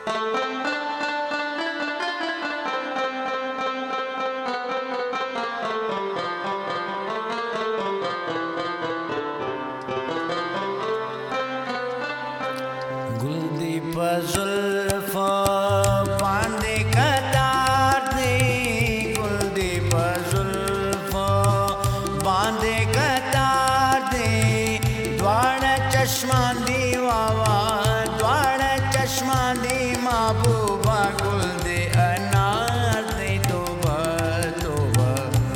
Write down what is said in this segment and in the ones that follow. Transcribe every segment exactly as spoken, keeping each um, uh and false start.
जुल्फ़ो बांधे कतार दे, कुलदीप जुल्फ़ो बांधे कतार दे, द्वार चश्मा दी वावा द्वार चश्मा दी महबूबा कुलदे अनार दे तोबा तोबा।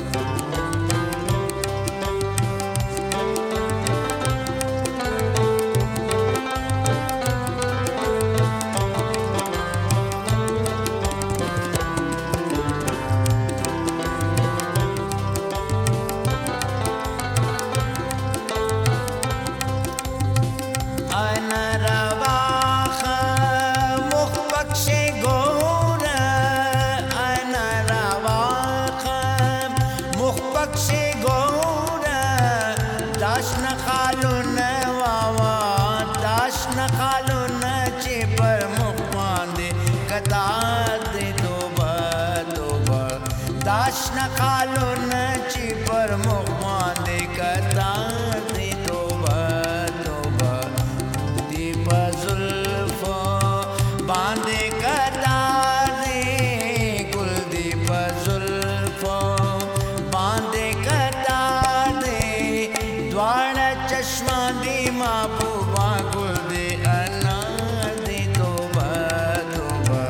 दाश्न खालुन वावा दाश्न खालुन चिपर मुख बांधे कतार दे तोबा तोबा। दाश्न खालुन चिपर मुख बांधे कतार दे तोबा तोबा। दीप जुल्फ़ो बांधे कतार दे, कुलदीप जुल्फ़ो बांधे कतार दे, द्वार चश्मा दी महबूबा कुलदे अनार दे तोबा तोबा।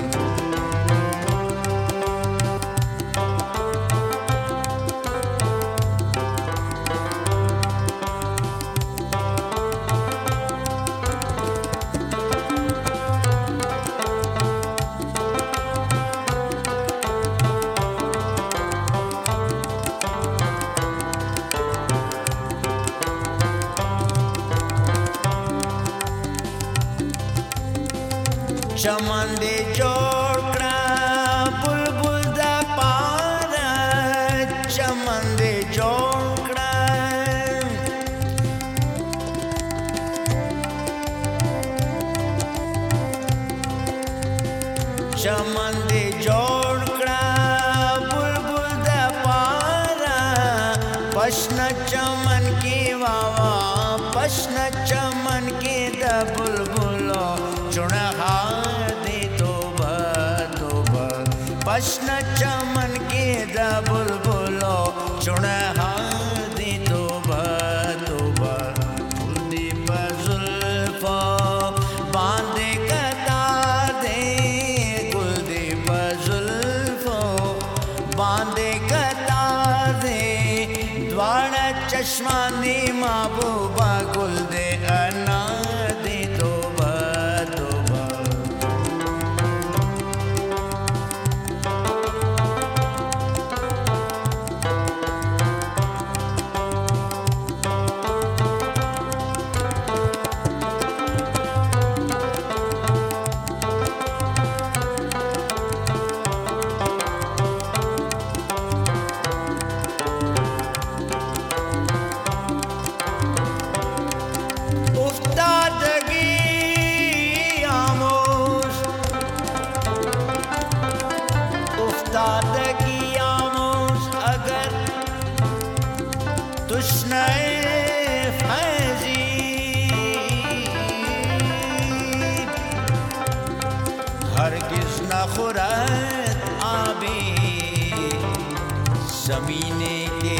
चमन दे जोड़कड़ा बुलबुल दा पारा, चमन दे जोड़कड़ा चमन दे जोड़कड़ा बुलबुल दा पारा, पश्न चमन की वावा पश्न चमन के दा बुलबुलो चुनहार दे तोबा तोबा। पश्न चमन के दा बुलबुलो चुनहार दे तोबा तोबा। कुलदीप जुल्फ़ो बांधे कतार दे, कुलदीप जुल्फ़ो बांधे कतार दे, द्वार चश्मा दी महबूबा कुलदे अनार दे तोबा तोबा। उस्तादगी आमोज़ अगर तुश्ने फैज़ी, हरगिज़ न खुरत आबी ज़मीने के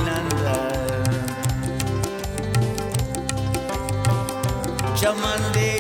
बिलंदर। चमन दे